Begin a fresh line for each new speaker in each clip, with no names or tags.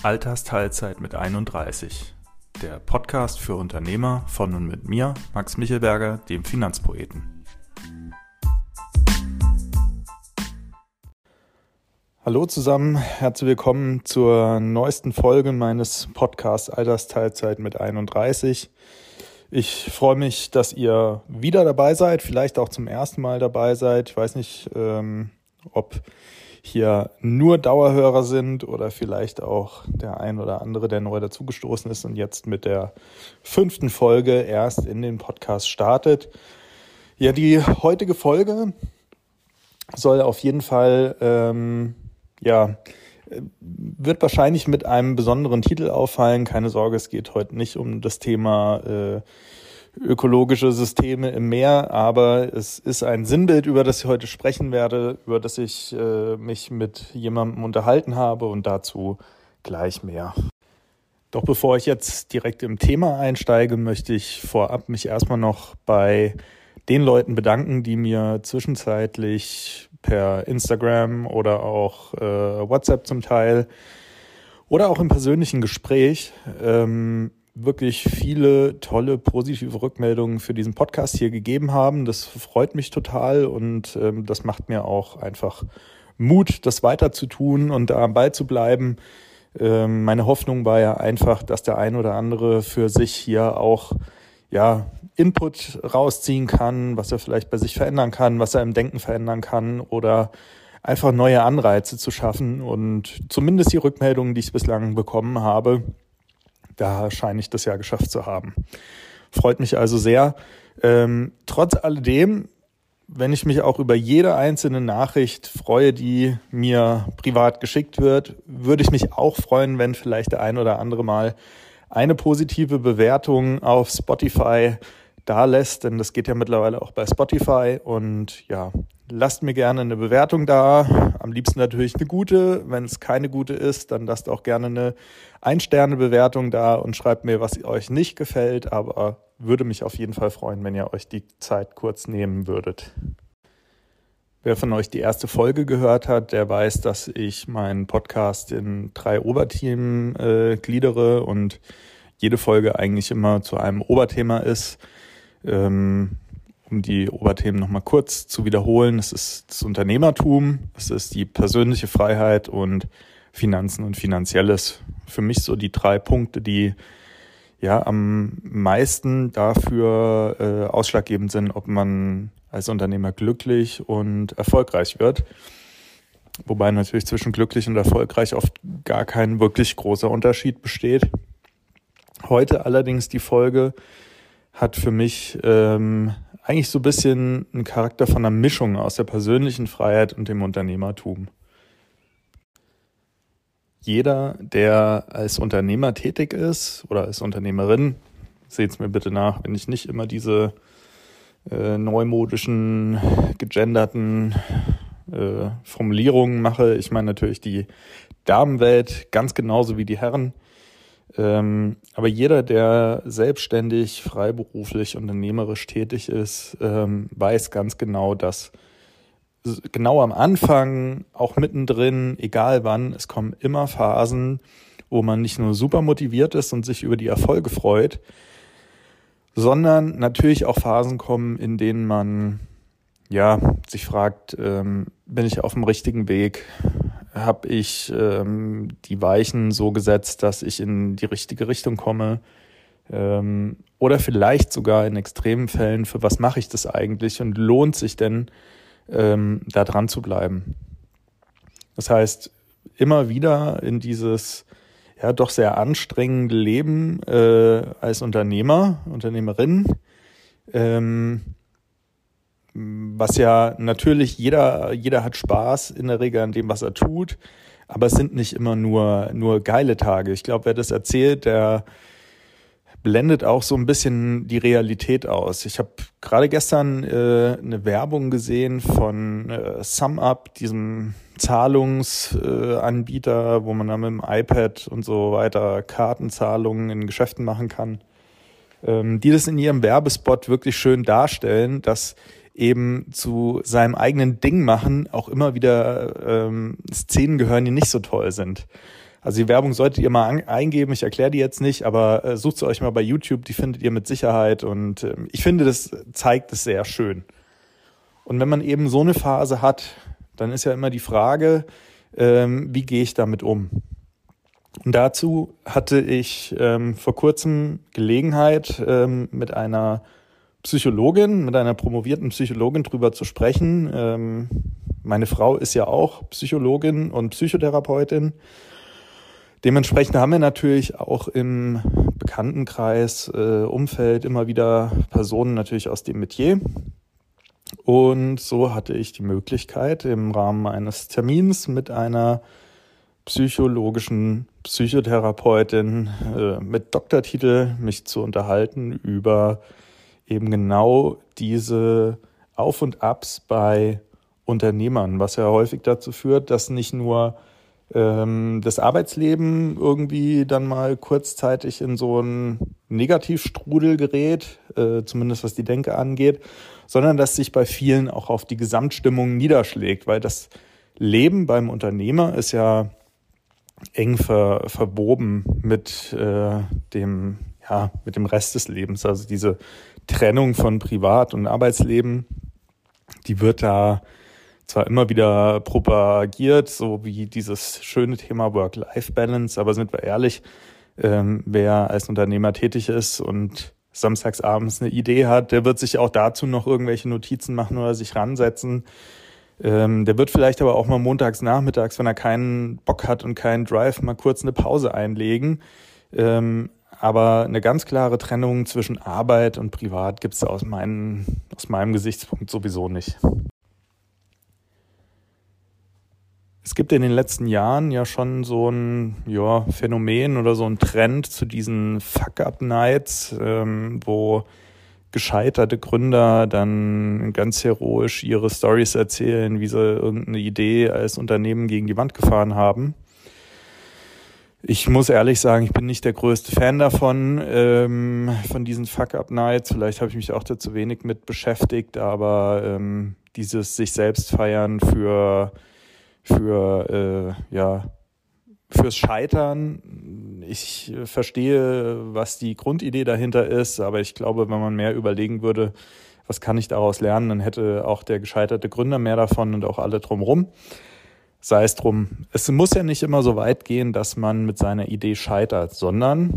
Altersteilzeit mit 31. Der Podcast für Unternehmer von und mit mir, Max Michelberger, dem Finanzpoeten. Hallo zusammen, herzlich willkommen zur neuesten Folge meines Podcasts Altersteilzeit mit 31. Ich freue mich, dass ihr wieder dabei seid, vielleicht auch zum ersten Mal dabei seid. Ich weiß nicht, ob hier nur Dauerhörer sind oder vielleicht auch der ein oder andere, der neu dazugestoßen ist und jetzt mit der 5. Folge erst in den Podcast startet. Ja, die heutige Folge soll auf jeden Fall, wird wahrscheinlich mit einem besonderen Titel auffallen. Keine Sorge, es geht heute nicht um das Thema ökologische Systeme im Meer, aber es ist ein Sinnbild, über das ich heute sprechen werde, über das ich mich mit jemandem unterhalten habe und dazu gleich mehr. Doch bevor ich jetzt direkt im Thema einsteige, möchte ich vorab mich erstmal noch bei den Leuten bedanken, die mir zwischenzeitlich per Instagram oder auch WhatsApp zum Teil oder auch im persönlichen Gespräch wirklich viele tolle, positive Rückmeldungen für diesen Podcast hier gegeben haben. Das freut mich total und das macht mir auch einfach Mut, das weiter zu tun und dabei zu bleiben. Meine Hoffnung war ja einfach, dass der ein oder andere für sich hier auch Input rausziehen kann, was er vielleicht bei sich verändern kann, was er im Denken verändern kann oder einfach neue Anreize zu schaffen. Und zumindest die Rückmeldungen, die ich bislang bekommen habe, da scheine ich das ja geschafft zu haben. Freut mich also sehr. Trotz alledem, wenn ich mich auch über jede einzelne Nachricht freue, die mir privat geschickt wird, würde ich mich auch freuen, wenn vielleicht der ein oder andere mal eine positive Bewertung auf Spotify da lässt, denn das geht ja mittlerweile auch bei Spotify. Und ja, lasst mir gerne eine Bewertung da, am liebsten natürlich eine gute. Wenn es keine gute ist, dann lasst auch gerne eine 1-Sterne-Bewertung da und schreibt mir, was euch nicht gefällt, aber würde mich auf jeden Fall freuen, wenn ihr euch die Zeit kurz nehmen würdet. Wer von euch die erste Folge gehört hat, der weiß, dass ich meinen Podcast in 3 Oberthemen gliedere und jede Folge eigentlich immer zu einem Oberthema ist. Um die Oberthemen nochmal kurz zu wiederholen, es ist das Unternehmertum, es ist die persönliche Freiheit und Finanzen und Finanzielles. Für mich so die 3 Punkte, die am meisten dafür ausschlaggebend sind, ob man als Unternehmer glücklich und erfolgreich wird. Wobei natürlich zwischen glücklich und erfolgreich oft gar kein wirklich großer Unterschied besteht. Heute allerdings die Folge hat für mich eigentlich so ein bisschen einen Charakter von einer Mischung aus der persönlichen Freiheit und dem Unternehmertum. Jeder, der als Unternehmer tätig ist oder als Unternehmerin, seht's mir bitte nach, wenn ich nicht immer diese neumodischen, gegenderten Formulierungen mache. Ich meine natürlich die Damenwelt ganz genauso wie die Herren. Aber jeder, der selbstständig, freiberuflich, unternehmerisch tätig ist, weiß ganz genau, dass genau am Anfang, auch mittendrin, egal wann, es kommen immer Phasen, wo man nicht nur super motiviert ist und sich über die Erfolge freut, sondern natürlich auch Phasen kommen, in denen man sich fragt, bin ich auf dem richtigen Weg? Habe ich die Weichen so gesetzt, dass ich in die richtige Richtung komme? Oder vielleicht sogar in extremen Fällen, für was mache ich das eigentlich und lohnt sich denn, da dran zu bleiben? Das heißt, immer wieder in dieses doch sehr anstrengende Leben als Unternehmer, Unternehmerin, was ja natürlich jeder hat Spaß in der Regel an dem, was er tut, aber es sind nicht immer nur geile Tage. Ich glaube, wer das erzählt, der blendet auch so ein bisschen die Realität aus. Ich habe gerade gestern eine Werbung gesehen von SumUp, diesem Zahlungsanbieter, wo man dann mit dem iPad und so weiter Kartenzahlungen in Geschäften machen kann, die das in ihrem Werbespot wirklich schön darstellen, dass eben zu seinem eigenen Ding machen auch immer wieder Szenen gehören, die nicht so toll sind. Also die Werbung solltet ihr mal eingeben, ich erkläre die jetzt nicht, aber sucht sie euch mal bei YouTube, die findet ihr mit Sicherheit und ich finde, das zeigt es sehr schön. Und wenn man eben so eine Phase hat, dann ist ja immer die Frage, wie gehe ich damit um? Und dazu hatte ich vor kurzem Gelegenheit, mit einer Psychologin, mit einer promovierten Psychologin drüber zu sprechen. Meine Frau ist ja auch Psychologin und Psychotherapeutin. Dementsprechend haben wir natürlich auch im Bekanntenkreis, Umfeld immer wieder Personen natürlich aus dem Metier. Und so hatte ich die Möglichkeit, im Rahmen eines Termins mit einer psychologischen Psychotherapeutin mit Doktortitel mich zu unterhalten über eben genau diese Auf und Abs bei Unternehmern, was ja häufig dazu führt, dass nicht nur das Arbeitsleben irgendwie dann mal kurzzeitig in so einen Negativstrudel gerät, zumindest was die Denke angeht, sondern dass sich bei vielen auch auf die Gesamtstimmung niederschlägt, weil das Leben beim Unternehmer ist ja eng verwoben mit dem Rest des Lebens. Also diese Trennung von Privat- und Arbeitsleben, die wird da zwar immer wieder propagiert, so wie dieses schöne Thema Work-Life-Balance, aber sind wir ehrlich, wer als Unternehmer tätig ist und samstags abends eine Idee hat, der wird sich auch dazu noch irgendwelche Notizen machen oder sich ransetzen. Der wird vielleicht aber auch mal montags nachmittags, wenn er keinen Bock hat und keinen Drive, mal kurz eine Pause einlegen. Aber eine ganz klare Trennung zwischen Arbeit und Privat gibt es aus meinem Gesichtspunkt sowieso nicht. Es gibt in den letzten Jahren ja schon so ein Phänomen oder so ein Trend zu diesen Fuck-Up-Nights, wo gescheiterte Gründer dann ganz heroisch ihre Storys erzählen, wie sie irgendeine Idee als Unternehmen gegen die Wand gefahren haben. Ich muss ehrlich sagen, ich bin nicht der größte Fan davon, von diesen Fuck-Up-Nights. Vielleicht habe ich mich auch dazu wenig mit beschäftigt, aber dieses sich selbst feiern fürs Scheitern. Ich verstehe, was die Grundidee dahinter ist, aber ich glaube, wenn man mehr überlegen würde, was kann ich daraus lernen, dann hätte auch der gescheiterte Gründer mehr davon und auch alle drumherum. Sei es drum. Es muss ja nicht immer so weit gehen, dass man mit seiner Idee scheitert, sondern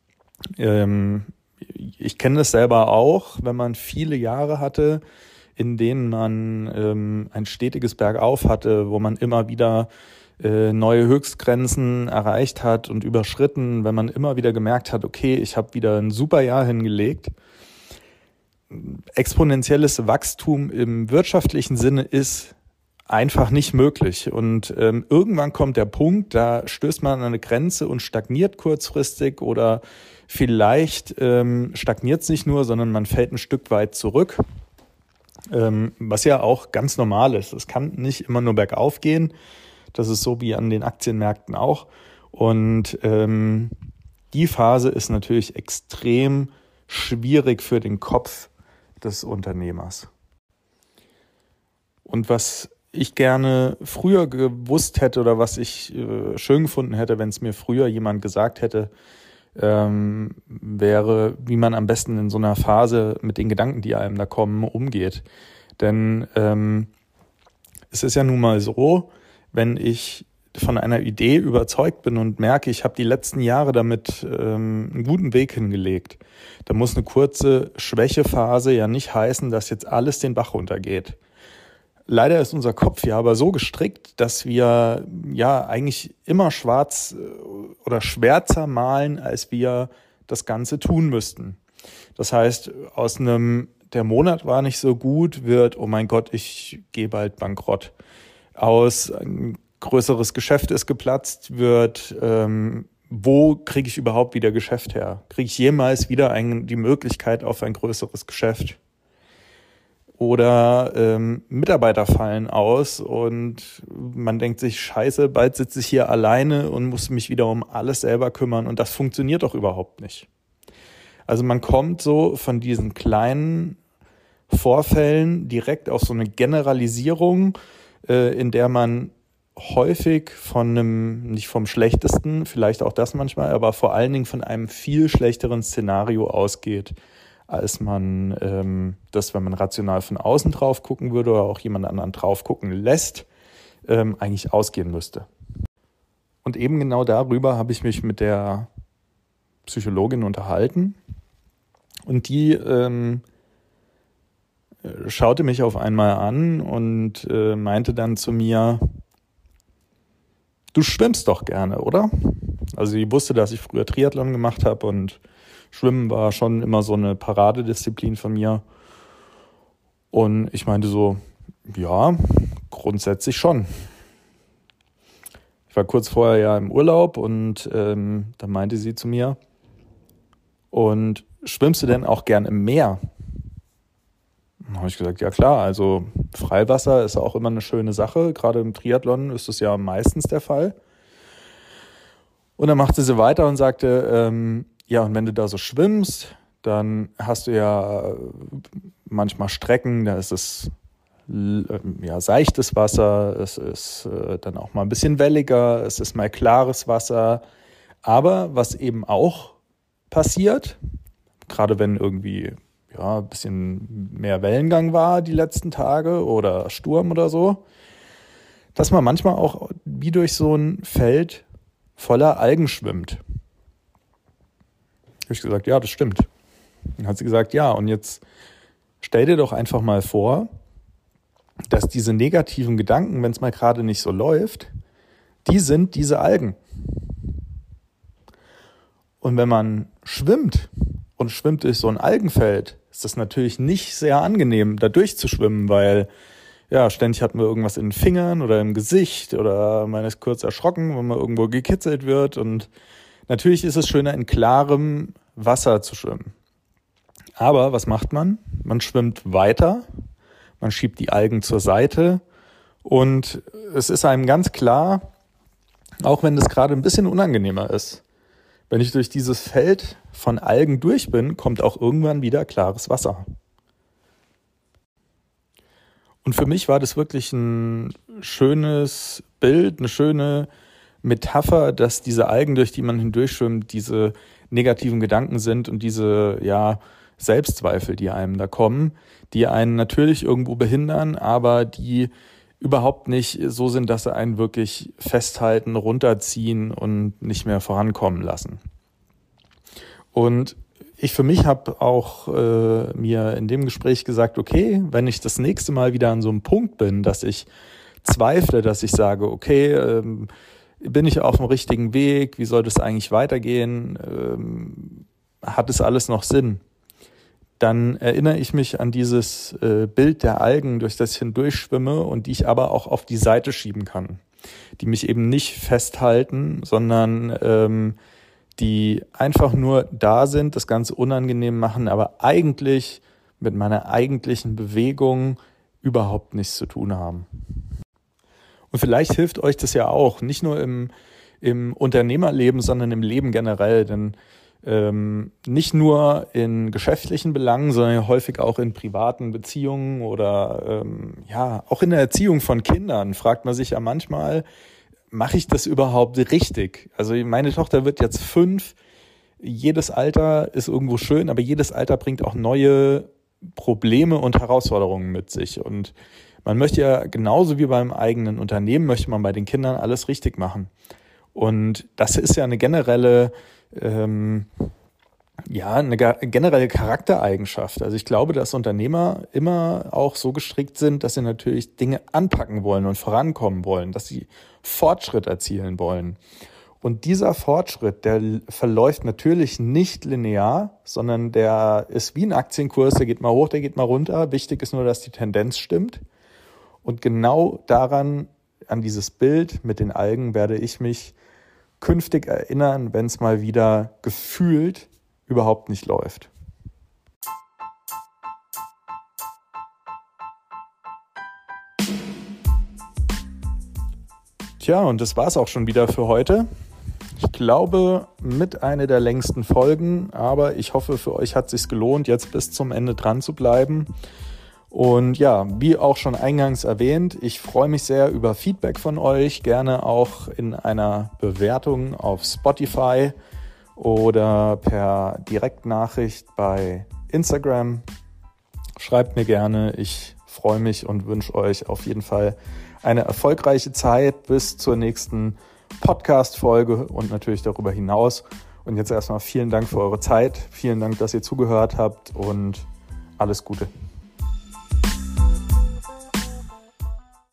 ich kenne das selber auch, wenn man viele Jahre hatte, in denen man ein stetiges Bergauf hatte, wo man immer wieder neue Höchstgrenzen erreicht hat und überschritten, wenn man immer wieder gemerkt hat, okay, ich habe wieder ein super Jahr hingelegt. Exponentielles Wachstum im wirtschaftlichen Sinne ist einfach nicht möglich. Und irgendwann kommt der Punkt, da stößt man an eine Grenze und stagniert kurzfristig oder vielleicht stagniert es nicht nur, sondern man fällt ein Stück weit zurück. Was ja auch ganz normal ist. Es kann nicht immer nur bergauf gehen. Das ist so wie an den Aktienmärkten auch. Und die Phase ist natürlich extrem schwierig für den Kopf des Unternehmers. Und was ich gerne früher gewusst hätte oder was ich schön gefunden hätte, wenn es mir früher jemand gesagt hätte, wäre, wie man am besten in so einer Phase mit den Gedanken, die einem da kommen, umgeht. Denn es ist ja nun mal so, wenn ich von einer Idee überzeugt bin und merke, ich habe die letzten Jahre damit einen guten Weg hingelegt, dann muss eine kurze Schwächephase ja nicht heißen, dass jetzt alles den Bach runtergeht. Leider ist unser Kopf ja aber so gestrickt, dass wir ja eigentlich immer schwarz oder schwärzer malen, als wir das Ganze tun müssten. Das heißt, aus einem, der Monat war nicht so gut, wird, oh mein Gott, ich gehe bald bankrott. Aus ein größeres Geschäft ist geplatzt, wird, wo kriege ich überhaupt wieder Geschäft her? Kriege ich jemals wieder die Möglichkeit auf ein größeres Geschäft? Oder Mitarbeiter fallen aus und man denkt sich, scheiße, bald sitze ich hier alleine und muss mich wieder um alles selber kümmern und das funktioniert doch überhaupt nicht. Also man kommt so von diesen kleinen Vorfällen direkt auf so eine Generalisierung, in der man häufig von einem, nicht vom schlechtesten, vielleicht auch das manchmal, aber vor allen Dingen von einem viel schlechteren Szenario ausgeht, als man das, wenn man rational von außen drauf gucken würde oder auch jemand anderen drauf gucken lässt, eigentlich ausgehen müsste. Und eben genau darüber habe ich mich mit der Psychologin unterhalten und die schaute mich auf einmal an und meinte dann zu mir: Du schwimmst doch gerne, oder? Also sie wusste, dass ich früher Triathlon gemacht habe und Schwimmen war schon immer so eine Paradedisziplin von mir. Und ich meinte so, ja, grundsätzlich schon. Ich war kurz vorher ja im Urlaub und dann meinte sie zu mir: Und schwimmst du denn auch gern im Meer? Dann habe ich gesagt, ja klar, also Freiwasser ist auch immer eine schöne Sache. Gerade im Triathlon ist das ja meistens der Fall. Und dann machte sie weiter und sagte, ja, und wenn du da so schwimmst, dann hast du ja manchmal Strecken, da ist es seichtes Wasser, es ist dann auch mal ein bisschen welliger, es ist mal klares Wasser. Aber was eben auch passiert, gerade wenn irgendwie ein bisschen mehr Wellengang war die letzten Tage oder Sturm oder so, dass man manchmal auch wie durch so ein Feld voller Algen schwimmt. Habe ich gesagt, ja, das stimmt. Dann hat sie gesagt, ja, und jetzt stell dir doch einfach mal vor, dass diese negativen Gedanken, wenn es mal gerade nicht so läuft, die sind diese Algen. Und wenn man schwimmt und schwimmt durch so ein Algenfeld, ist das natürlich nicht sehr angenehm, da durchzuschwimmen, weil ja, ständig hat man irgendwas in den Fingern oder im Gesicht oder man ist kurz erschrocken, wenn man irgendwo gekitzelt wird. Und natürlich ist es schöner, in klarem Wasser zu schwimmen. Aber was macht man? Man schwimmt weiter, man schiebt die Algen zur Seite und es ist einem ganz klar, auch wenn das gerade ein bisschen unangenehmer ist, wenn ich durch dieses Feld von Algen durch bin, kommt auch irgendwann wieder klares Wasser. Und für mich war das wirklich ein schönes Bild, eine schöne Metapher, dass diese Algen, durch die man hindurchschwimmt, diese negativen Gedanken sind und diese Selbstzweifel, die einem da kommen, die einen natürlich irgendwo behindern, aber die überhaupt nicht so sind, dass sie einen wirklich festhalten, runterziehen und nicht mehr vorankommen lassen. Und ich für mich habe auch mir in dem Gespräch gesagt, okay, wenn ich das nächste Mal wieder an so einem Punkt bin, dass ich zweifle, dass ich sage, okay, bin ich auf dem richtigen Weg, wie soll das eigentlich weitergehen, hat es alles noch Sinn? Dann erinnere ich mich an dieses Bild der Algen, durch das ich hindurchschwimme und die ich aber auch auf die Seite schieben kann. Die mich eben nicht festhalten, sondern die einfach nur da sind, das Ganze unangenehm machen, aber eigentlich mit meiner eigentlichen Bewegung überhaupt nichts zu tun haben. Und vielleicht hilft euch das ja auch, nicht nur im Unternehmerleben, sondern im Leben generell, denn nicht nur in geschäftlichen Belangen, sondern häufig auch in privaten Beziehungen oder auch in der Erziehung von Kindern fragt man sich ja manchmal, mache ich das überhaupt richtig? Also meine Tochter wird jetzt 5, jedes Alter ist irgendwo schön, aber jedes Alter bringt auch neue Probleme und Herausforderungen mit sich. Und man möchte ja genauso wie beim eigenen Unternehmen, möchte man bei den Kindern alles richtig machen. Und das ist ja eine generelle Charaktereigenschaft. Also ich glaube, dass Unternehmer immer auch so gestrickt sind, dass sie natürlich Dinge anpacken wollen und vorankommen wollen, dass sie Fortschritt erzielen wollen. Und dieser Fortschritt, der verläuft natürlich nicht linear, sondern der ist wie ein Aktienkurs, der geht mal hoch, der geht mal runter. Wichtig ist nur, dass die Tendenz stimmt. Und genau daran, an dieses Bild mit den Algen, werde ich mich künftig erinnern, wenn es mal wieder gefühlt überhaupt nicht läuft. Tja, und das war's auch schon wieder für heute. Ich glaube, mit einer der längsten Folgen, aber ich hoffe, für euch hat es sich gelohnt, jetzt bis zum Ende dran zu bleiben. Und ja, wie auch schon eingangs erwähnt, ich freue mich sehr über Feedback von euch, gerne auch in einer Bewertung auf Spotify oder per Direktnachricht bei Instagram. Schreibt mir gerne, ich freue mich und wünsche euch auf jeden Fall eine erfolgreiche Zeit bis zur nächsten Podcast-Folge und natürlich darüber hinaus. Und jetzt erstmal vielen Dank für eure Zeit, vielen Dank, dass ihr zugehört habt und alles Gute.